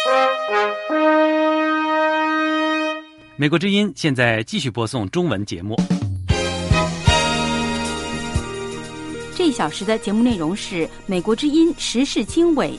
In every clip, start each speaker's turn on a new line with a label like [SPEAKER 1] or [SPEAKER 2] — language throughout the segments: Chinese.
[SPEAKER 1] 美国之音现在继续播送中文节目。
[SPEAKER 2] 这一小时的节目内容是美国之音时事经纬。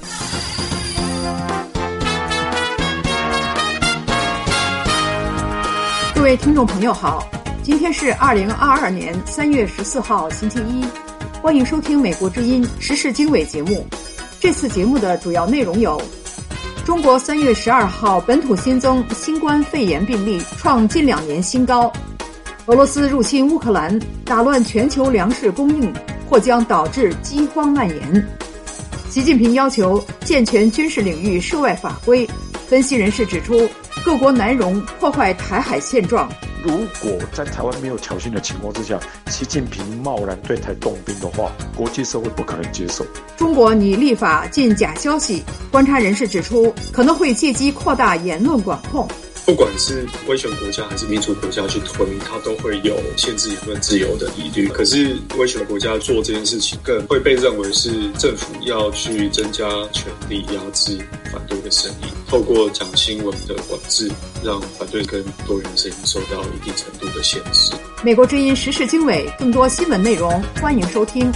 [SPEAKER 3] 各位听众朋友好，今天是2022年3月14号星期一，欢迎收听美国之音时事经纬节目。这次节目的主要内容有：中国3月12号本土新增新冠肺炎病例创近2年新高；俄罗斯入侵乌克兰，打乱全球粮食供应，或将导致饥荒蔓延。习近平要求健全军事领域涉外法规。分析人士指出，各国难容破坏台海现状。
[SPEAKER 4] 如果在台湾没有挑衅的情况之下，习近平贸然对台动兵的话，国际社会不可能接受。
[SPEAKER 3] 中国拟立法禁假消息，观察人士指出，可能会借机扩大言论管控。
[SPEAKER 5] 不管是威权国家还是民主国家去推，它都会有限制言论自由的疑虑。可是威权国家做这件事情，更会被认为是政府要去增加权力压制反对的声音，透过讲新闻的管制，让反对跟多元的声音受到一定程度的限制。
[SPEAKER 3] 美国之音时事经纬，更多新闻内容，欢迎收听。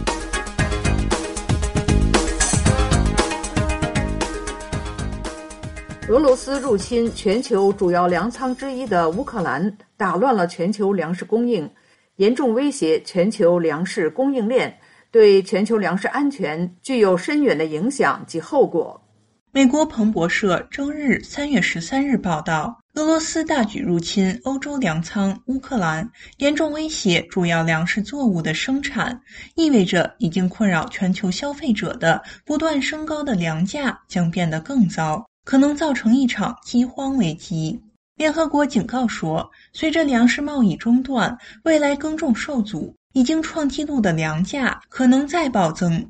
[SPEAKER 3] 俄罗斯入侵全球主要粮仓之一的乌克兰，打乱了全球粮食供应，严重威胁全球粮食供应链，对全球粮食安全具有深远的影响及后果。
[SPEAKER 6] 美国彭博社周日3月13日报道，俄罗斯大举入侵欧洲粮仓乌克兰，严重威胁主要粮食作物的生产，意味着已经困扰全球消费者的不断升高的粮价将变得更糟，可能造成一场饥荒危机。联合国警告说，随着粮食贸易中断，未来耕种受阻，已经创纪录的粮价可能再暴增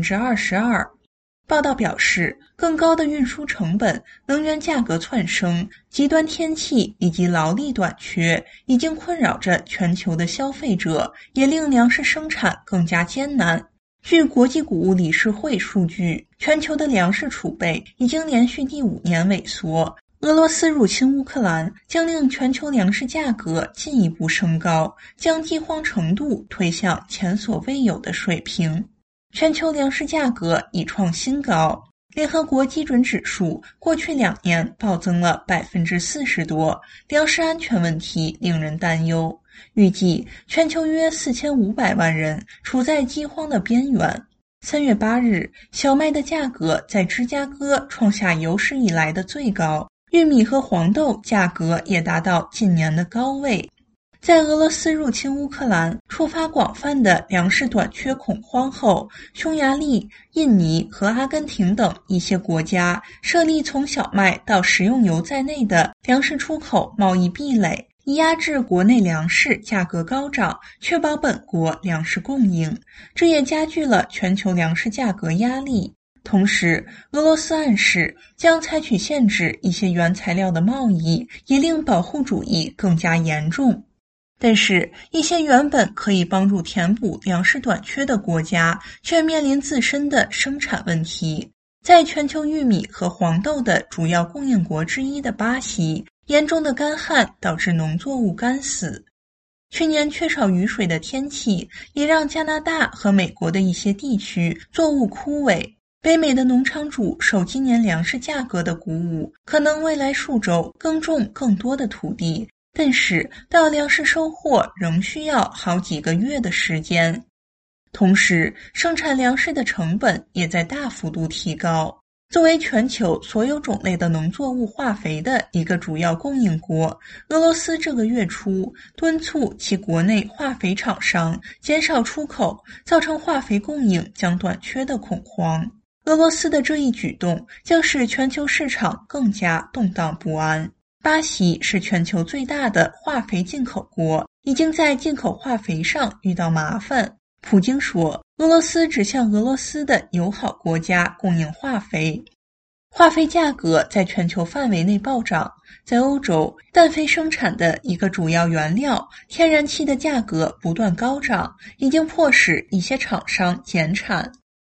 [SPEAKER 6] 22%。报道表示，更高的运输成本、能源价格窜升、极端天气以及劳力短缺已经困扰着全球的消费者，也令粮食生产更加艰难。据国际谷物理事会数据，全球的粮食储备已经连续第5年萎缩。俄罗斯入侵乌克兰将令全球粮食价格进一步升高，将饥荒程度推向前所未有的水平。全球粮食价格已创新高，联合国基准指数过去2年暴增了 40% 多，粮食安全问题令人担忧。预计全球约4500万人处在饥荒的边缘。3月8日，小麦的价格在芝加哥创下有史以来的最高，玉米和黄豆价格也达到近年的高位。在俄罗斯入侵乌克兰触发广泛的粮食短缺恐慌后，匈牙利、印尼和阿根廷等一些国家设立从小麦到食用油在内的粮食出口贸易壁垒，以压制国内粮食价格高涨，确保本国粮食供应。这也加剧了全球粮食价格压力。同时，俄罗斯暗示将采取限制一些原材料的贸易，也令保护主义更加严重。但是，一些原本可以帮助填补粮食短缺的国家，却面临自身的生产问题。在全球玉米和黄豆的主要供应国之一的巴西，严重的干旱导致农作物干死。去年缺少雨水的天气，也让加拿大和美国的一些地区作物枯萎。北美的农场主受今年粮食价格的鼓舞，可能未来数周耕种更多的土地。但是到粮食收获仍需要好几个月的时间。同时，生产粮食的成本也在大幅度提高。作为全球所有种类的农作物化肥的一个主要供应国，俄罗斯这个月初敦促其国内化肥厂商减少出口，造成化肥供应将短缺的恐慌。俄罗斯的这一举动将使全球市场更加动荡不安。巴西是全球最大的化肥进口国，已经在进口化肥上遇到麻烦。普京说，俄罗斯只向俄罗斯的友好国家供应化肥。化肥价格在全球范围内暴涨，在欧洲，氮肥生产的一个主要原料天然气的价格不断高涨，已经迫使一些厂商减产。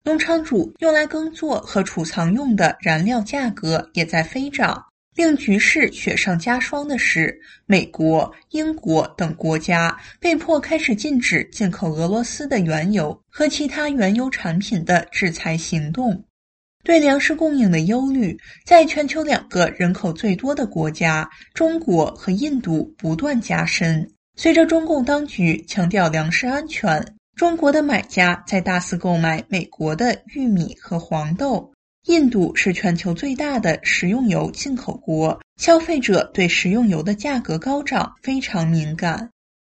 [SPEAKER 6] 农场主用来耕作和储藏用的燃料价格也在飞涨。令局势雪上加霜的是，美国、英国等国家被迫开始禁止进口俄罗斯的原油和其他原油产品的制裁行动。对粮食供应的忧虑，在全球2个人口最多的国家中国和印度不断加深。随着中共当局强调粮食安全，中国的买家在大肆购买美国的玉米和黄豆。印度是全球最大的食用油进口国，消费者对食用油的价格高涨非常敏感。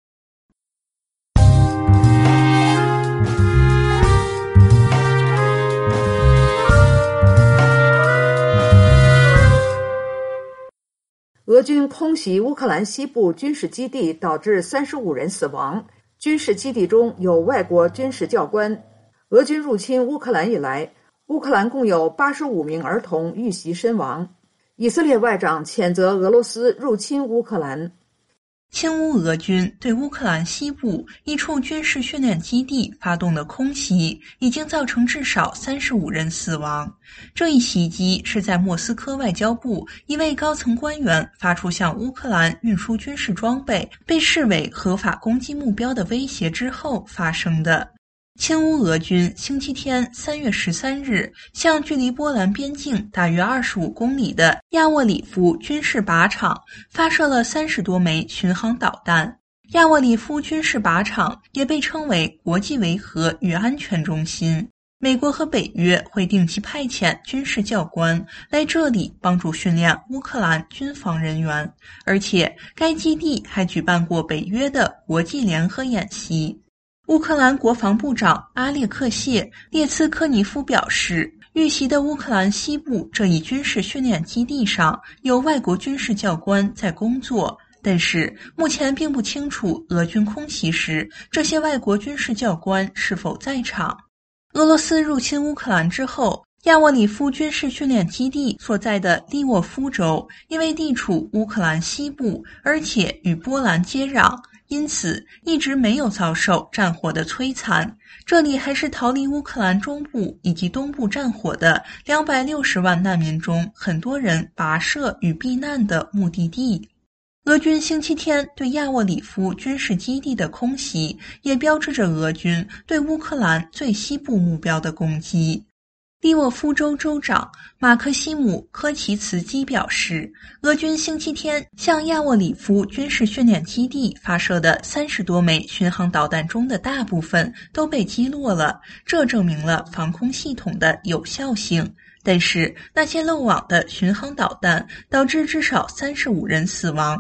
[SPEAKER 3] 俄军空袭乌克兰西部军事基地，导致35人死亡，军事基地中有外国军事教官。俄军入侵乌克兰以来，乌克兰共有85名儿童遇袭身亡。以色列外长谴责俄罗斯入侵乌克兰。
[SPEAKER 6] 亲乌俄军对乌克兰西部一处军事训练基地发动的空袭，已经造成至少35人死亡。这一袭击是在莫斯科外交部一位高层官员发出向乌克兰运输军事装备被视为合法攻击目标的威胁之后发生的。亲乌俄军星期天3月13日向距离波兰边境大约25公里的亚沃里夫军事靶场发射了30多枚巡航导弹。亚沃里夫军事靶场也被称为国际维和与安全中心。美国和北约会定期派遣军事教官来这里帮助训练乌克兰军防人员，而且该基地还举办过北约的国际联合演习。乌克兰国防部长阿列克谢·列茨科尼夫表示，遇袭的乌克兰西部这一军事训练基地上有外国军事教官在工作，但是目前并不清楚俄军空袭时这些外国军事教官是否在场。俄罗斯入侵乌克兰之后，亚沃里夫军事训练基地所在的利沃夫州因为地处乌克兰西部，而且与波兰接壤，因此一直没有遭受战火的摧残。这里还是逃离乌克兰中部以及东部战火的260万难民中很多人跋涉与避难的目的地。俄军星期天对亚沃里夫军事基地的空袭，也标志着俄军对乌克兰最西部目标的攻击。利沃夫州州长马克西姆·科奇茨基表示，俄军星期天向亚沃里夫军事训练基地发射的30多枚巡航导弹中的大部分都被击落了，这证明了防空系统的有效性。但是那些漏网的巡航导弹导致至少35人死亡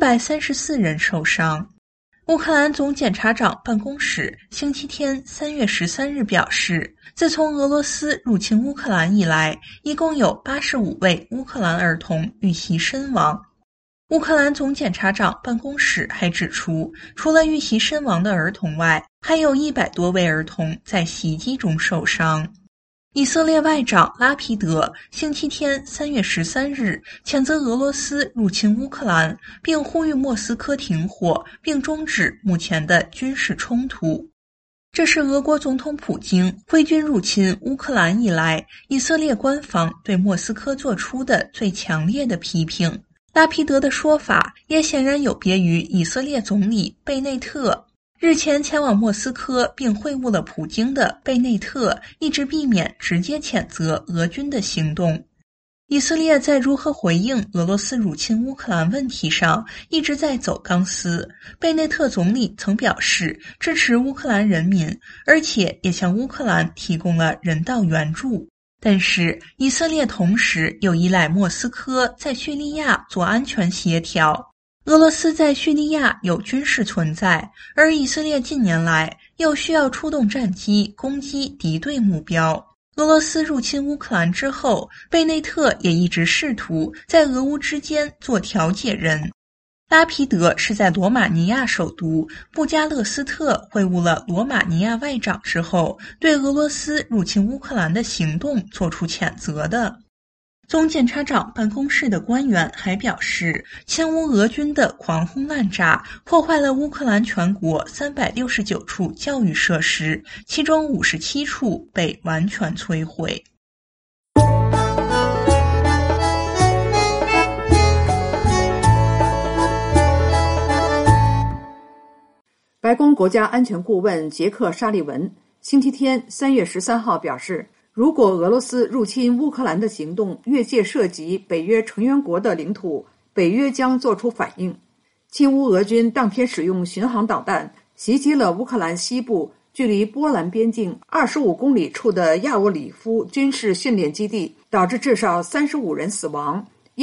[SPEAKER 6] ，134人受伤。乌克兰总检察长办公室星期天3月13日表示，自从俄罗斯入侵乌克兰以来，一共有85位乌克兰儿童遇袭身亡。乌克兰总检察长办公室还指出，除了遇袭身亡的儿童外，还有100多位儿童在袭击中受伤。以色列外长拉皮德星期天3月13日谴责俄罗斯入侵乌克兰，并呼吁莫斯科停火并终止目前的军事冲突。这是俄国总统普京挥军入侵乌克兰以来，以色列官方对莫斯科做出的最强烈的批评。拉皮德的说法也显然有别于以色列总理贝内特。日前前往莫斯科并会晤了普京的贝内特一直避免直接谴责俄军的行动。以色列在如何回应俄罗斯入侵乌克兰问题上一直在走钢丝。贝内特总理曾表示支持乌克兰人民，而且也向乌克兰提供了人道援助。但是以色列同时又依赖莫斯科在叙利亚做安全协调。俄罗斯在叙利亚有军事存在，而以色列近年来又需要出动战机攻击敌对目标。俄罗斯入侵乌克兰之后，贝内特也一直试图在俄乌之间做调解人。拉皮德是在罗马尼亚首都布加勒斯特会晤了罗马尼亚外长之后，对俄罗斯入侵乌克兰的行动作出谴责的。 总检察长办公室的官员还表示，前乌俄军的狂轰滥炸破坏了乌克兰全国369处教育设施，其中57处被完全摧毁。
[SPEAKER 3] 白宫国家安全顾问杰克·沙利文星期天3月13号表示，如果俄罗斯入侵乌克兰的行动越界涉及北约成员国的领土，北约将作出反应。亲乌俄军当天使用巡航导弹袭击了乌克兰西部距离波兰边境25公里处的亚沃里夫军事训练基地，导致至少35人死亡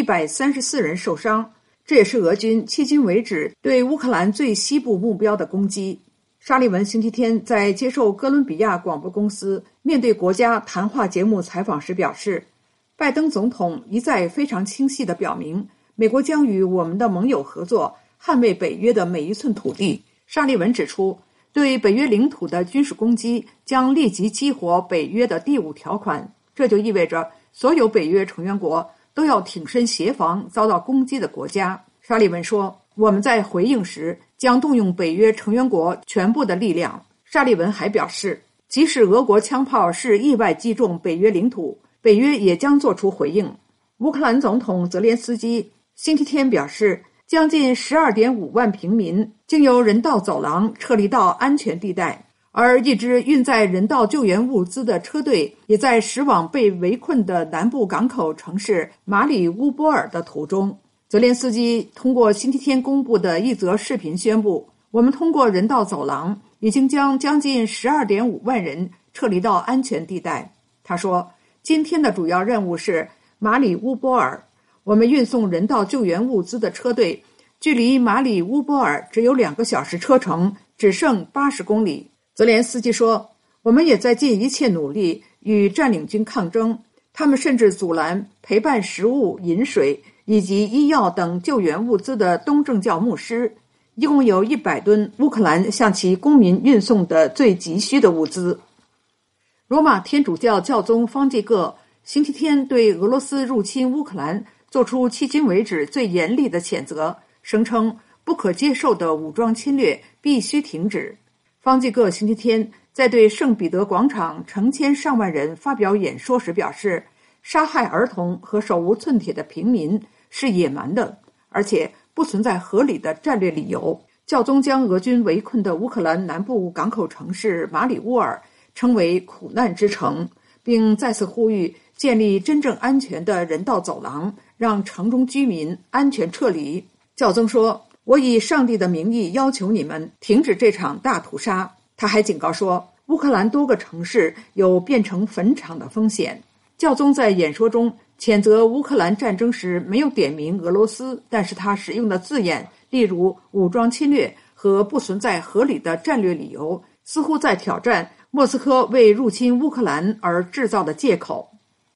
[SPEAKER 3] ，134人受伤。这也是俄军迄今为止对乌克兰最西部目标的攻击。沙利文星期天在接受哥伦比亚广播公司面对国家谈话节目采访时表示，拜登总统一再非常清晰地表明，美国将与我们的盟友合作，捍卫北约的每一寸土地。沙利文指出，对北约领土的军事攻击将立即激活北约的第5条款，这就意味着所有北约成员国都要挺身协防遭到攻击的国家。沙利文说，我们在回应时将动用北约成员国全部的力量。沙利文还表示，即使俄国枪炮是意外击中北约领土，北约也将做出回应。乌克兰总统泽连斯基星期天表示，将近12.5万平民经由人道走廊撤离到安全地带，而一支运载人道救援物资的车队也在驶往被围困的南部港口城市马里乌波尔的途中。泽连斯基通过星期天公布的一则视频宣布，我们通过人道走廊已经将将近12.5万人撤离到安全地带。他说，今天的主要任务是马里乌波尔，我们运送人道救援物资的车队距离马里乌波尔只有2个小时车程，只剩80公里。泽连斯基说，我们也在尽一切努力与占领军抗争，他们甚至阻拦陪伴食物、饮水以及医药等救援物资的东正教牧师，一共有100吨乌克兰向其公民运送的最急需的物资。罗马天主教教宗方济各星期天对俄罗斯入侵乌克兰做出迄今为止最严厉的谴责，声称不可接受的武装侵略必须停止。方济各星期天在对圣彼得广场成千上万人发表演说时表示，杀害儿童和手无寸铁的平民是野蛮的，而且不存在合理的战略理由。教宗将俄军围困的乌克兰南部港口城市马里乌尔称为苦难之城，并再次呼吁建立真正安全的人道走廊，让城中居民安全撤离。教宗说，我以上帝的名义要求你们停止这场大屠杀。他还警告说，乌克兰多个城市有变成坟场的风险。教宗在演说中谴责乌克兰战争时没有点名俄罗斯，但是他使用的字眼，例如武装侵略和不存在合理的战略理由，似乎在挑战莫斯科为入侵乌克兰而制造的借口。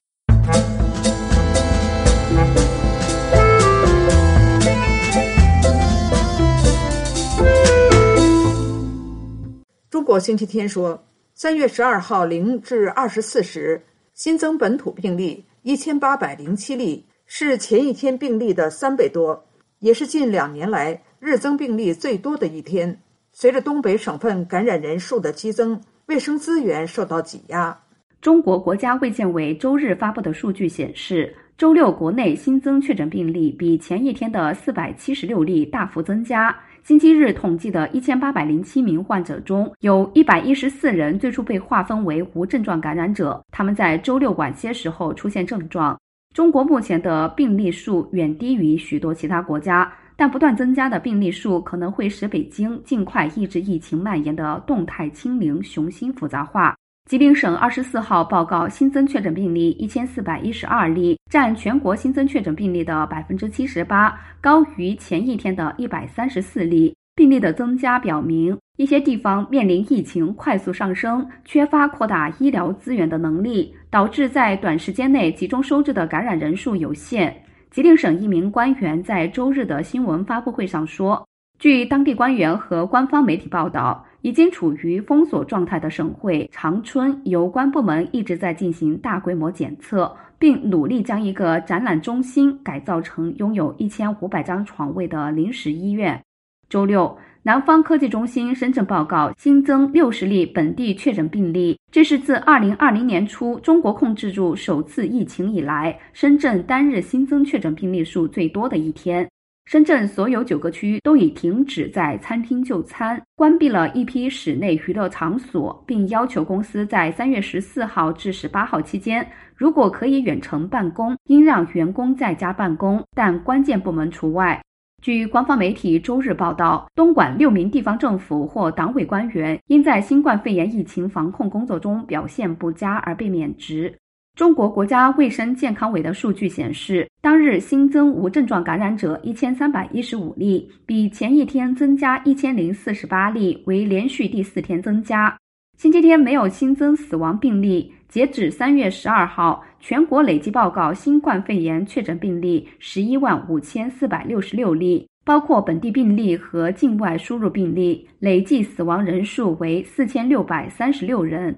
[SPEAKER 3] 中国星期天说，3月12号0至24时新增本土病例1807例，是前一天病例的3倍多，也是近2年来日增病例最多的一天。随着东北省份感染人数的激增，卫生资源受到挤压。
[SPEAKER 2] 中国国家卫健委周日发布的数据显示，周六国内新增确诊病例比前一天的476例大幅增加。星期日统计的1807名患者中，有114人最初被划分为无症状感染者，他们在周六晚些时候出现症状。中国目前的病例数远低于许多其他国家，但不断增加的病例数可能会使北京尽快抑制疫情蔓延的动态清零雄心复杂化。吉林省24号报告新增确诊病例1412例，占全国新增确诊病例的 78%， 高于前一天的134例。病例的增加表明，一些地方面临疫情快速上升，缺乏扩大医疗资源的能力，导致在短时间内集中收治的感染人数有限。吉林省一名官员在周日的新闻发布会上说，据当地官员和官方媒体报道， 已经处于封锁状态的省会长春有关部门一直在进行大规模检测，并努力将一个展览中心改造成拥有1500张床位的临时医院。周六，南方科技中心深圳报告新增60例本地确诊病例，这是自2020年初中国控制住首次疫情以来，深圳单日新增确诊病例数最多的一天。深圳所有9个区都已停止在餐厅就餐，关闭了一批室内娱乐场所，并要求公司在3月14号至18号期间，如果可以远程办公，应让员工在家办公，但关键部门除外。据官方媒体周日报道，东莞6名地方政府或党委官员因在新冠肺炎疫情防控工作中表现不佳而被免职。中国国家卫生健康委的数据显示，当日新增无症状感染者1315例，比前一天增加1048例，为连续第4天增加。星期天没有新增死亡病例。截止3月12号，全国累计报告新冠肺炎确诊病例115466例，包括本地病例和境外输入病例，累计死亡人数为4636人。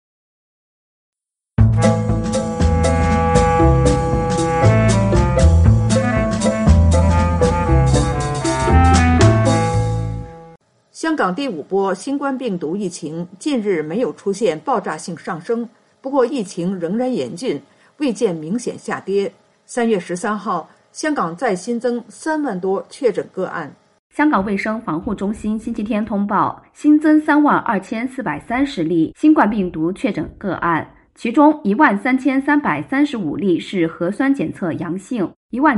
[SPEAKER 3] 香港第5波新冠病毒疫情近日没有出现爆炸性上升，不过疫情仍然严峻，未见明显下跌。3月13号，香港再新增3万多确诊个案。
[SPEAKER 2] 香港卫生防护中心星期天通报，新增32430例新冠病毒确诊个案，其中13335例是核酸检测阳性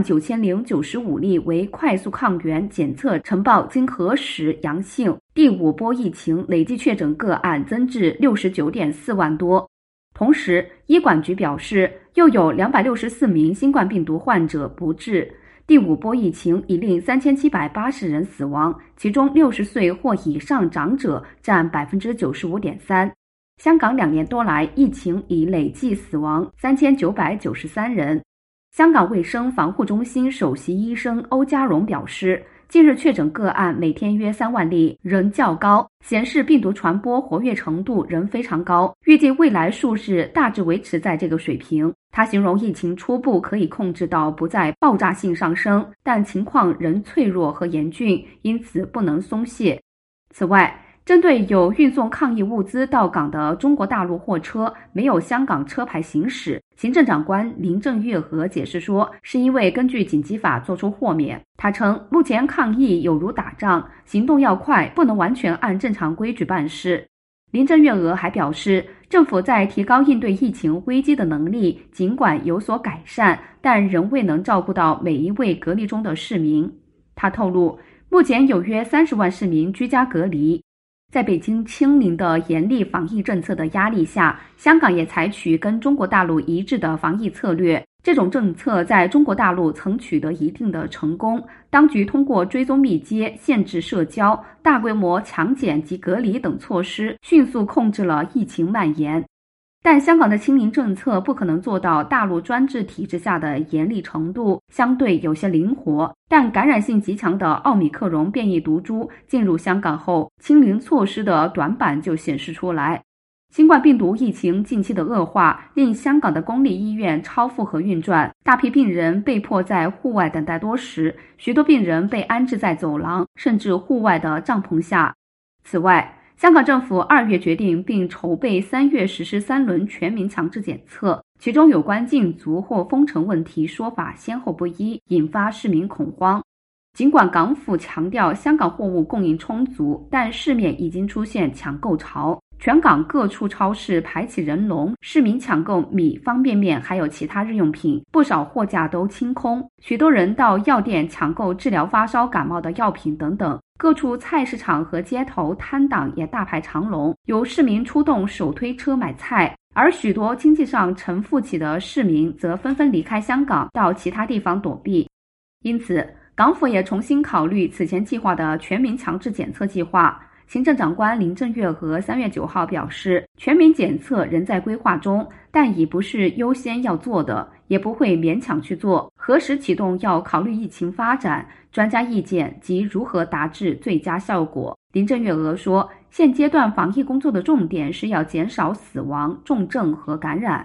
[SPEAKER 2] ，19095例为快速抗原检测呈报经核实阳性。第5波疫情累计确诊个案增至69.4万多。同时，医管局表示，又有264名新冠病毒患者不治。第5波疫情已令3780人死亡，其中60岁或以上长者占 95.3%。香港2年多来，疫情已累计死亡3993人。香港卫生防护中心首席医生欧家荣表示，近日确诊个案每天约3万例，仍较高，显示病毒传播活跃程度仍非常高，预计未来数日大致维持在这个水平。他形容疫情初步可以控制到不再爆炸性上升，但情况仍脆弱和严峻，因此不能松懈。此外，针对有运送抗疫物资到港的中国大陆货车没有香港车牌行驶，行政长官林郑月娥解释说，是因为根据紧急法作出豁免。他称，目前抗疫有如打仗，行动要快，不能完全按正常规矩办事。林郑月娥还表示，政府在提高应对疫情危机的能力尽管有所改善，但仍未能照顾到每一位隔离中的市民。他透露，目前有约30万市民居家隔离。在北京清零的严厉防疫政策的压力下，香港也采取跟中国大陆一致的防疫策略。这种政策在中国大陆曾取得一定的成功，当局通过追踪密接、限制社交、大规模强检及隔离等措施，迅速控制了疫情蔓延。但香港的清零政策不可能做到大陆专制体制下的严厉程度，相对有些灵活。但感染性极强的奥密克戎变异毒株进入香港后，清零措施的短板就显示出来。新冠病毒疫情近期的恶化，令香港的公立医院超负荷运转，大批病人被迫在户外等待多时，许多病人被安置在走廊甚至户外的帐篷下。此外，香港政府2月决定并筹备3月实施3轮全民强制检测，其中有关禁足或封城问题说法先后不一，引发市民恐慌。尽管港府强调香港货物供应充足，但市面已经出现抢购潮，全港各处超市排起人龙，市民抢购米、方便面还有其他日用品，不少货架都清空。许多人到药店抢购治疗发烧感冒的药品等等，各处菜市场和街头摊档也大排长龙，有市民出动手推车买菜，而许多经济上承负起的市民则纷纷离开香港到其他地方躲避。因此，港府也重新考虑此前计划的全民强制检测计划。行政长官林郑月娥3月9号表示，全民检测仍在规划中，但已不是优先要做的，也不会勉强去做。何时启动要考虑疫情发展、专家意见及如何达至最佳效果。林郑月娥说， 现阶段防疫工作的重点是要减少死亡、重症和感染。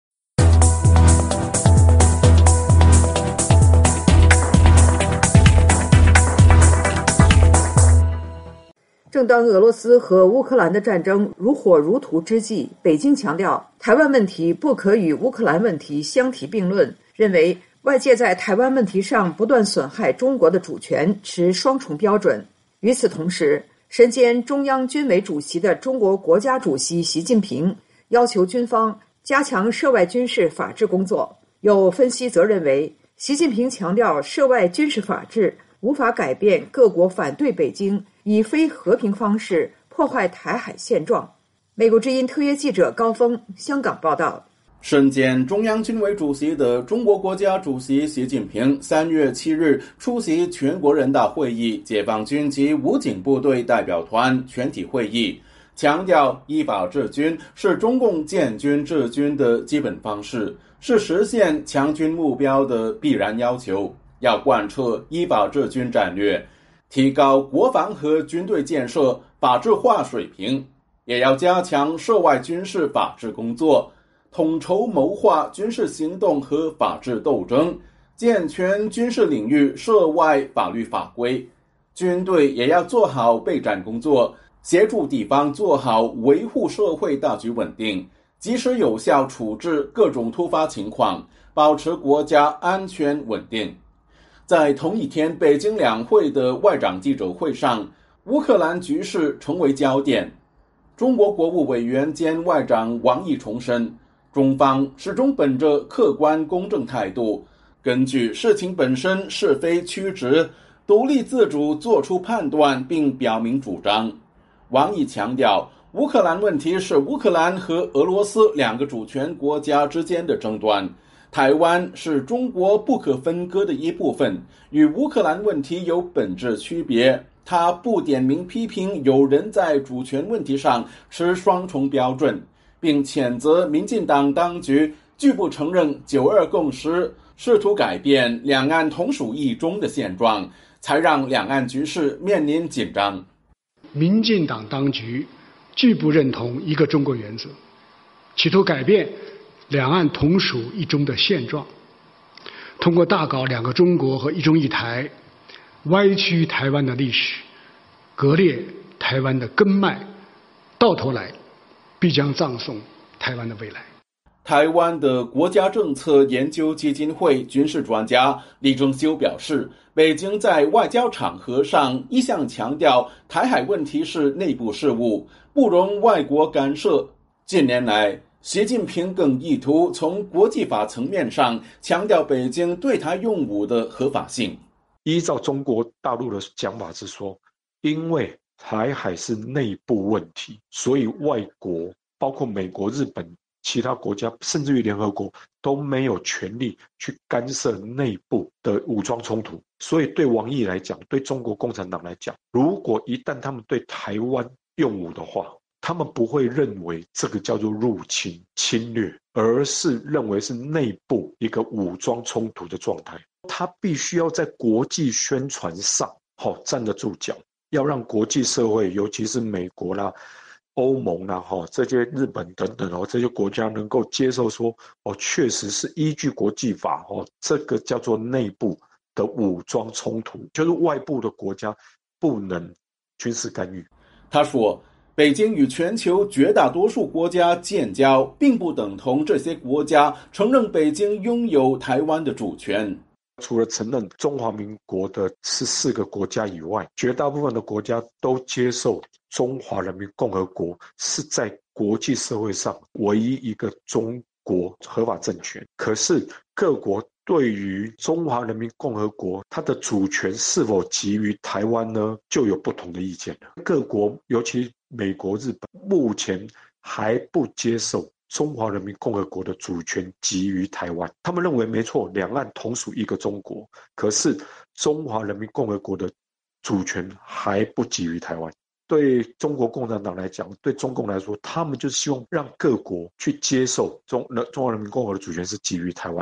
[SPEAKER 3] 正当俄罗斯和乌克兰的战争如火如荼之际，北京强调台湾问题不可与乌克兰问题相提并论，认为外界在台湾问题上不断损害中国的主权，持双重标准。与此同时，身兼中央军委主席的中国国家主席习近平要求军方加强涉外军事法治工作。有分析则认为，习近平强调涉外军事法治无法改变各国反对北京以非和平方式破坏台海现状。美国之音特约记者高峰香港报道。
[SPEAKER 7] 身兼中央军委主席的中国国家主席习近平3月7日出席全国人大会议解放军及武警部队代表团全体会议，强调依法治军是中共建军治军的基本方式，是实现强军目标的必然要求。要贯彻依法治军战略，提高国防和军队建设法治化水平，也要加强涉外军事法治工作，统筹谋划军事行动和法治斗争，健全军事领域涉外法律法规。军队也要做好备战工作，协助地方做好维护社会大局稳定，及时有效处置各种突发情况，保持国家安全稳定。在同一天，北京两会的外长记者会上，乌克兰局势成为焦点。中国国务委员兼外长王毅重申，中方始终本着客观公正态度，根据事情本身是非曲直，独立自主作出判断并表明主张。王毅强调，乌克兰问题是乌克兰和俄罗斯两个主权国家之间的争端，台湾是中国不可分割的一部分，与乌克兰问题有本质区别。他不点名批评有人在主权问题上持双重标准，并谴责民进党当局拒不承认9·2共识，试图改变两岸同属一中的现状，才让两岸局势面临紧张。
[SPEAKER 8] 民进党当局拒不认同一个中国原则，企图改变两岸同属一中的现状，通过大搞两个中国和一中一台，歪曲台湾的历史，割裂台湾的根脉，到头来必将葬送台湾的未来。
[SPEAKER 7] 台湾的国家政策研究基金会军事专家李正修表示，北京在外交场合上一向强调台海问题是内部事务，不容外国干涉。近年来，习近平更意图从国际法层面上强调北京对台用武的合法性。
[SPEAKER 4] 依照中国大陆的讲法是说，因为台海是内部问题，所以外国包括美国、日本、其他国家，甚至于联合国都没有权利去干涉内部的武装冲突。所以对王毅来讲，对中国共产党来讲，如果一旦他们对台湾用武的话，他们不会认为这个叫做入侵、侵略，而是认为是内部一个武装冲突的状态。他必须要在国际宣传上站得住脚，要让国际社会，尤其是美国啦、欧盟啦、这些日本等等这些国家能够接受说，确实是依据国际法，这个叫做内部的武装冲突，就是外部的国家不能军事干预。
[SPEAKER 7] 他说，北京与全球绝大多数国家建交，并不等同这些国家承认北京拥有台湾的主权。
[SPEAKER 4] 除了承认中华民国的14个国家以外，绝大部分的国家都接受中华人民共和国是在国际社会上唯一一个中国合法政权。可是各国对于中华人民共和国它的主权是否给予台湾呢，就有不同的意见了。各国尤其美国、日本目前还不接受中华人民共和国的主权给予台湾，他们认为没错，两岸同属一个中国，可是中华人民共和国的主权还不给予台湾。对中国共产党来讲，对中共来说，他们就希望让各国去接受中华人民共和国的主权是给予台湾的。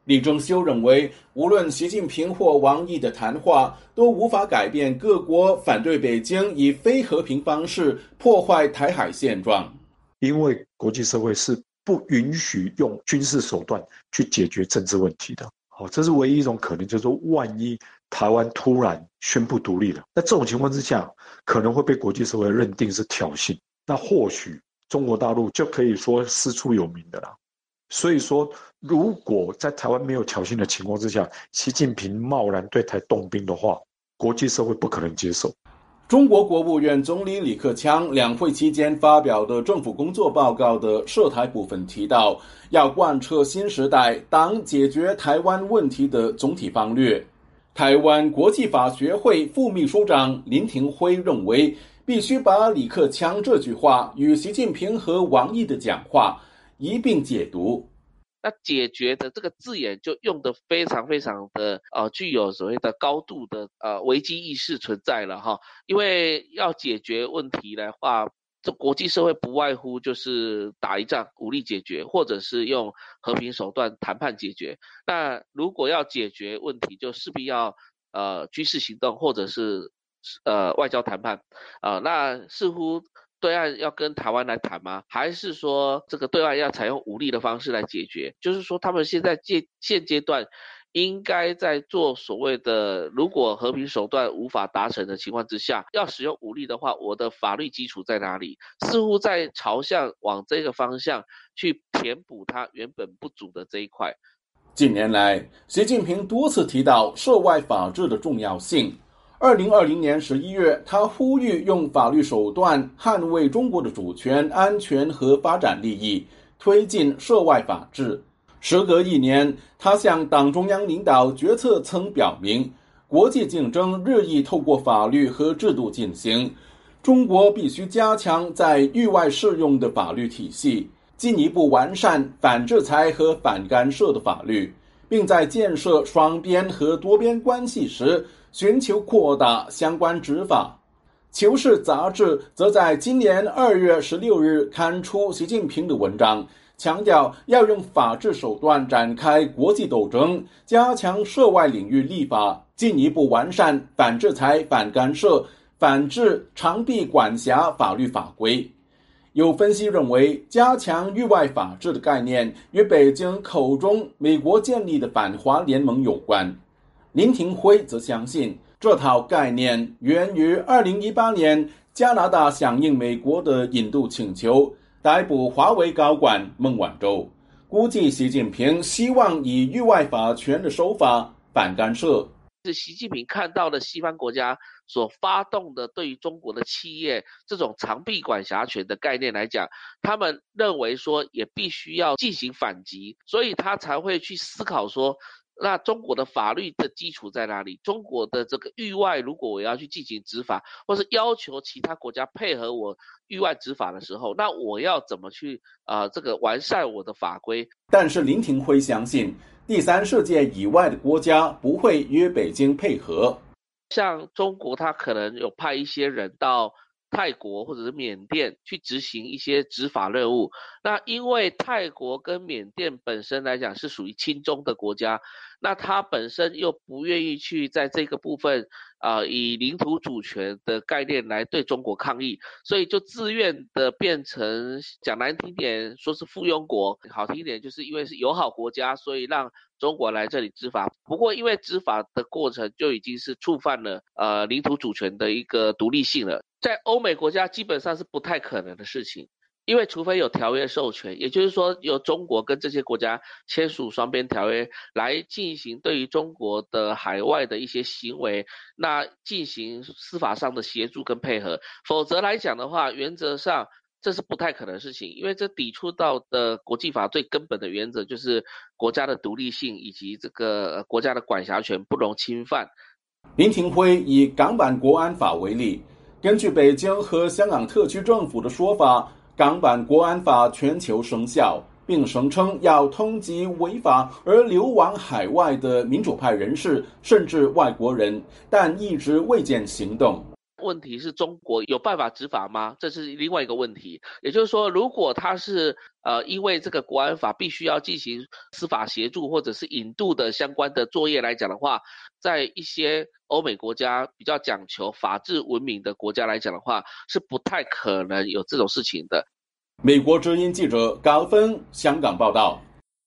[SPEAKER 7] 李正修认为，无论习近平或王毅的谈话都无法改变各国反对北京以非和平方式破坏台海现状，
[SPEAKER 4] 因为国际社会是不允许用军事手段去解决政治问题的。这是唯一一种可能，就是说万一台湾突然宣布独立了，那这种情况之下可能会被国际社会认定是挑衅，那或许中国大陆就可以说师出有名的啦。所以说，如果在台湾没有挑衅的情况之下，习近平贸然对台动兵的话，国际社会不可能接受。
[SPEAKER 7] 中国国务院总理李克强两会期间发表的政府工作报告的涉台部分提到，要贯彻新时代党解决台湾问题的总体方略。台湾国际法学会副秘书长林廷辉认为，必须把李克强这句话与习近平和王毅的讲话一并解读。
[SPEAKER 9] 那解决的这个字眼就用得非常非常的具有所谓的高度的危机意识存在了哈，因为要解决问题的话，这国际社会不外乎就是打一仗武力解决，或者是用和平手段谈判解决。那如果要解决问题，就势必要军事行动或者是外交谈判那似乎对岸要跟台湾来谈吗？还是说这个对岸要采用武力的方式来解决？就是说他们现阶段应该在做所谓的，如果和平手段无法达成的情况之下，要使用武力的话，我的法律基础在哪里？似乎在朝向往这个方向去填补它原本不足的这一块。
[SPEAKER 7] 近年来，习近平多次提到涉外法治的重要性。2020年11月，他呼吁用法律手段捍卫中国的主权、安全和发展利益，推进涉外法治。时隔1年，他向党中央领导决策层表明，国际竞争日益透过法律和制度进行，中国必须加强在域外适用的法律体系，进一步完善反制裁和反干涉的法律，并在建设双边和多边关系时寻求扩大相关执法。求是杂志则在今年2月16日刊出习近平的文章，强调要用法治手段展开国际斗争，加强涉外领域立法，进一步完善反制裁、反干涉、反制长臂管辖法律法规。有分析认为，加强域外法治的概念与北京口中美国建立的反华联盟有关。林廷辉则相信，这套概念源于2018年加拿大响应美国的引渡请求，逮捕华为高管孟晚舟。估计习近平希望以域外法权的手法反干涉。
[SPEAKER 9] 是习近平看到了西方国家所发动的对于中国的企业这种长臂管辖权的概念来讲，他们认为说也必须要进行反击，所以他才会去思考说，那中国的法律的基础在哪里？中国的这个域外，如果我要去进行执法，或是要求其他国家配合我域外执法的时候，那我要怎么去这个完善我的法规？
[SPEAKER 7] 但是林廷辉相信，第三世界以外的国家不会与北京配合。
[SPEAKER 9] 像中国，他可能有派一些人到泰国或者是缅甸去执行一些执法任务，那因为泰国跟缅甸本身来讲是属于亲中的国家，那他本身又不愿意去在这个部分以领土主权的概念来对中国抗议，所以就自愿的变成，讲难听点说是附庸国，好听一点就是因为是友好国家，所以让中国来这里执法。不过因为执法的过程就已经是触犯了领土主权的一个独立性了，在欧美国家基本上是不太可能的事情，因为除非有条约授权，也就是说由中国跟这些国家签署双边条约来进行对于中国的海外的一些行为，那进行司法上的协助跟配合，否则来讲的话，原则上这是不太可能的事情，因为这抵触到的国际法最根本的原则就是国家的独立性以及这个国家的管辖权不容侵犯。
[SPEAKER 7] 林廷辉以港版国安法为例，根据北京和香港特区政府的说法，港版国安法全球生效，并声称要通缉违法而流亡海外的民主派人士甚至外国人，但一直未见行动。
[SPEAKER 9] 问题是中国有办法执法吗？这是另外一个问题。也就是说，如果他是因为这个国安法必须要进行司法协助或者是引渡的相关的作业来讲的话，在一些欧美国家比较讲求法治文明的国家来讲的话，是不太可能有这种事情的。
[SPEAKER 7] 美国之音记者高峰香港报道。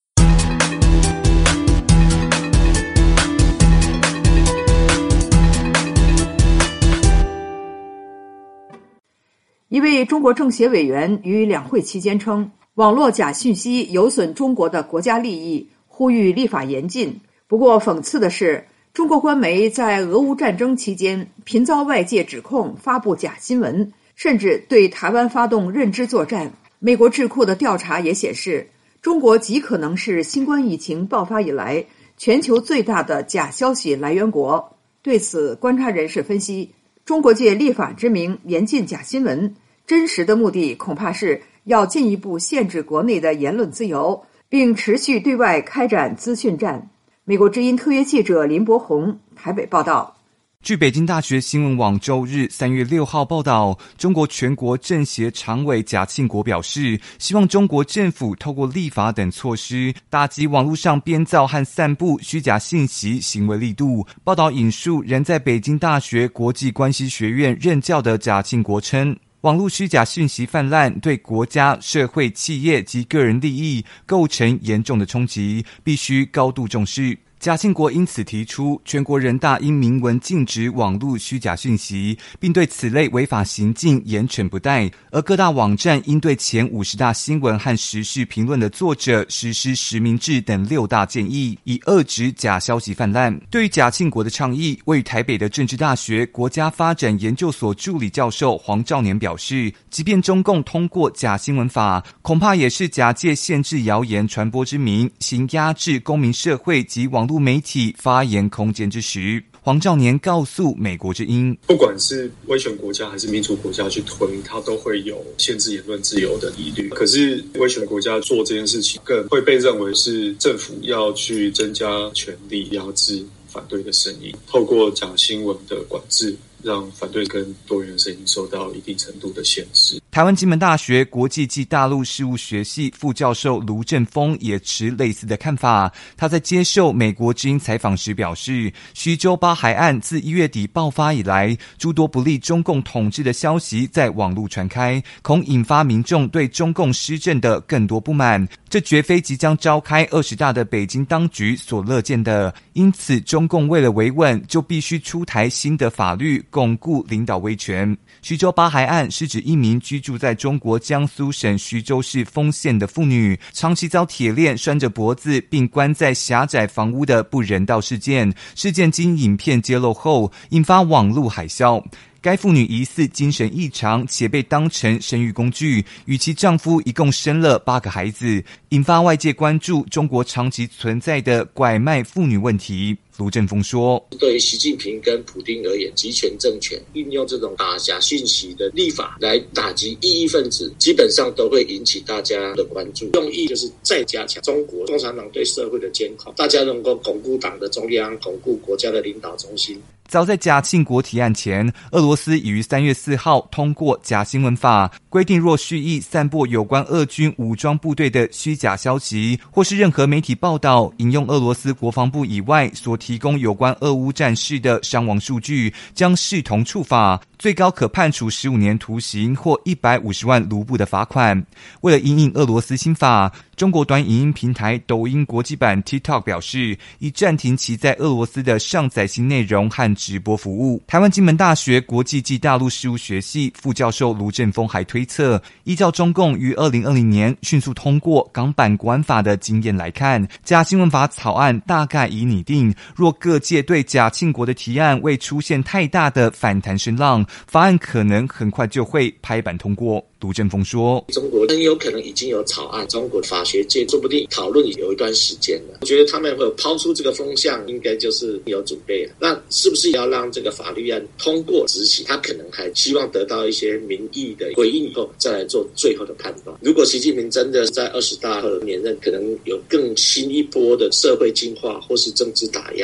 [SPEAKER 3] 一位中国政协委员于两会期间称，网络假信息有损中国的国家利益，呼吁立法严禁。不过讽刺的是，中国官媒在俄乌战争期间频遭外界指控发布假新闻，甚至对台湾发动认知作战。美国智库的调查也显示，中国极可能是新冠疫情爆发以来全球最大的假消息来源国。对此，观察人士分析，中国借立法之名严禁假新闻，真实的目的恐怕是要进一步限制国内的言论自由，并持续对外开展资讯战。美国之音特约记者林柏宏台北报道。
[SPEAKER 10] 据北京大学新闻网周日3月6号报道，中国全国政协常委贾庆国表示，希望中国政府透过立法等措施，打击网络上编造和散布虚假信息行为力度。报道引述仍在北京大学国际关系学院任教的贾庆国称，网络虚假讯息泛滥，对国家、社会、企业及个人利益构成严重的冲击，必须高度重视。贾庆国因此提出，全国人大应明文禁止网络虚假讯息，并对此类违法行径严惩不贷，而各大网站应对前50大新闻和时事评论的作者实施实名制等6大建议，以遏止假消息泛滥。对于贾庆国的倡议，位于台北的政治大学国家发展研究所助理教授黄兆年表示，即便中共通过假新闻法，恐怕也是假借限制谣言传播之名，行压制公民社会及网络媒体发言空间之实。黄兆年告诉美国之音，
[SPEAKER 5] 不管是威权国家还是民主国家去推，它都会有限制言论自由的疑虑。可是威权国家做这件事情，更会被认为是政府要去增加权力压制反对的声音，透过假新闻的管制，让反对跟多元声音受到一定程度的限制。
[SPEAKER 10] 台湾金门大学国际暨大陆事务学系副教授卢正峰也持类似的看法。他在接受美国之音采访时表示，徐州八海案自1月底爆发以来，诸多不利中共统治的消息在网络传开，恐引发民众对中共施政的更多不满，这绝非即将召开20大的北京当局所乐见的。因此，中共为了维稳，就必须出台新的法律，巩固领导威权。徐州八海案是指一名居住在中国江苏省徐州市丰县的妇女，长期遭铁链拴着脖子并关在狭窄房屋的不人道事件。事件经影片揭露后，引发网络海啸。该妇女疑似精神异常，且被当成生育工具，与其丈夫一共生了8个孩子，引发外界关注中国长期存在的拐卖妇女问题。卢正峰说，
[SPEAKER 11] 对于习近平跟普丁而言，集权政权运用这种打假讯息的立法来打击异议分子，基本上都会引起大家的关注，用意就是再加强中国共产党对社会的监控，大家能够巩固党的中央，巩固国家的领导中心。
[SPEAKER 10] 早在贾庆国提案前，俄罗斯已于3月4号通过假新闻法，规定若蓄意散播有关俄军武装部队的虚假消息，或是任何媒体报道引用俄罗斯国防部以外所提供有关俄乌战事的伤亡数据，将视同触法，最高可判处15年徒刑或150万卢布的罚款。为了因应俄罗斯新法，中国短影音平台抖音国际版 TikTok 表示，已暂停其在俄罗斯的上载新内容和直播服务。台湾金门大学国际暨大陆事务学系副教授卢正峰还推测，依照中共于2020年迅速通过港版国安法的经验来看，假新闻法草案大概已拟定，若各界对贾庆国的提案未出现太大的反弹声浪，法案可能很快就会拍板通过。卢正峰说，
[SPEAKER 11] 中国很有可能已经有草案，中国法学界说不定讨论有一段时间了。我觉得他们会抛出这个风向，应该就是有准备了。那是不是要让这个法律案通过执行？他可能还希望得到一些民意的回应以后，再来做最后的判断。如果习近平真的在20大后连任，可能有更新一波的社会净化或是政治打压。